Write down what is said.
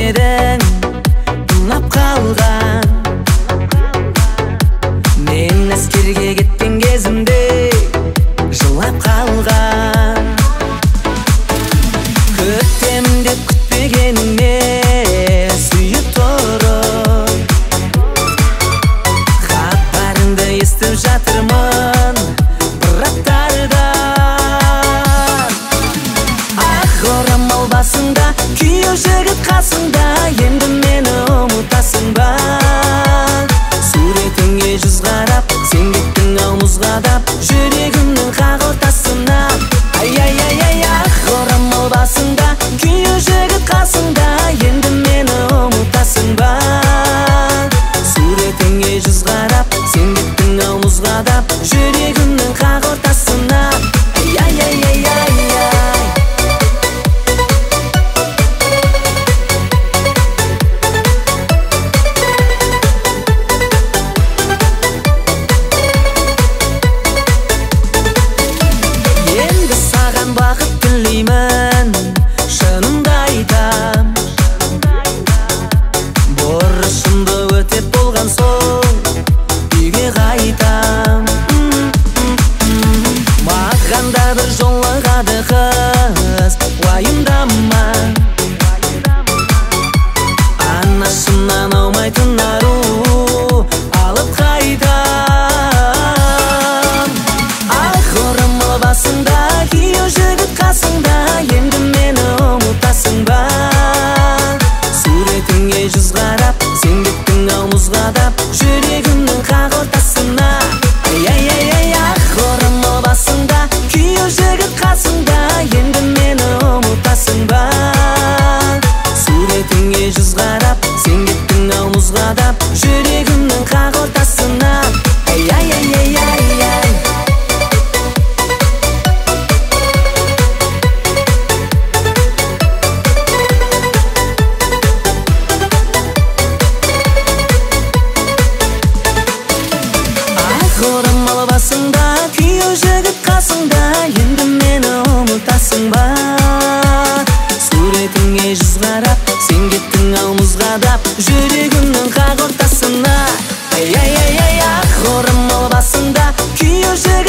бөлмедің ұнап қалған. Мен әскерге кеткен кезімде жылап қалған. Күтем деп күтпегеніңе сүйіп тұрып, хабарыңды естіп жатырмын бір аптардан. Ақ орамал басыңда, күйеу жігіт қасыңда, енді мені ұмытасың ба? Суретіңе жүз қарап, сен кеттің ау мұз қадап, жүрегімнің қақ ортасына. Ай-ай-ай-ай, ақ орамал басыңда, күйеу жігіт қасыңда, енді мені ұмытасың ба? Суретіңе жүз қарап, сен кеттің ау мұз қадап, жүрегімнің қақ ортасына. Ай-ай-ай-ай-ай-ай. Енді саған бақыт тілеймін, шынымды айтам. Борышымды өтеп болған соң үйге қайтам. Маған да бір жолығады қыз, уайымдама. Анашымнан аумайтын ару алып қайтам. Ақ орамал басыңда, күйеу жігіт қасыңда, енді мені ұмытасың ба? Суретіңе жүз қарап, сен кеттің ау мұз қадап, жүрегімнің қақ ортасына. Ай-ай-ай-ай, ақ орамал басыңда, күйеу жігіт қасыңда, енді мені ұмытасың ба? Суретіңе жүз қарап, сен кеттің ау мұз қадап, жүрегімнің қақ ортасына. Ай-ай-ай-ай-ай-ай. Ақ орамал басыңда, күйеу жігіт қасыңда, енді мені ұмытасың ба? Суретіңе жүз қарап, сен кеттің ау мұз қадап, жүрегімнің қақ ортасына. Ай-ай-ай-ай, ақ орамал басыңда, күйеу жігіт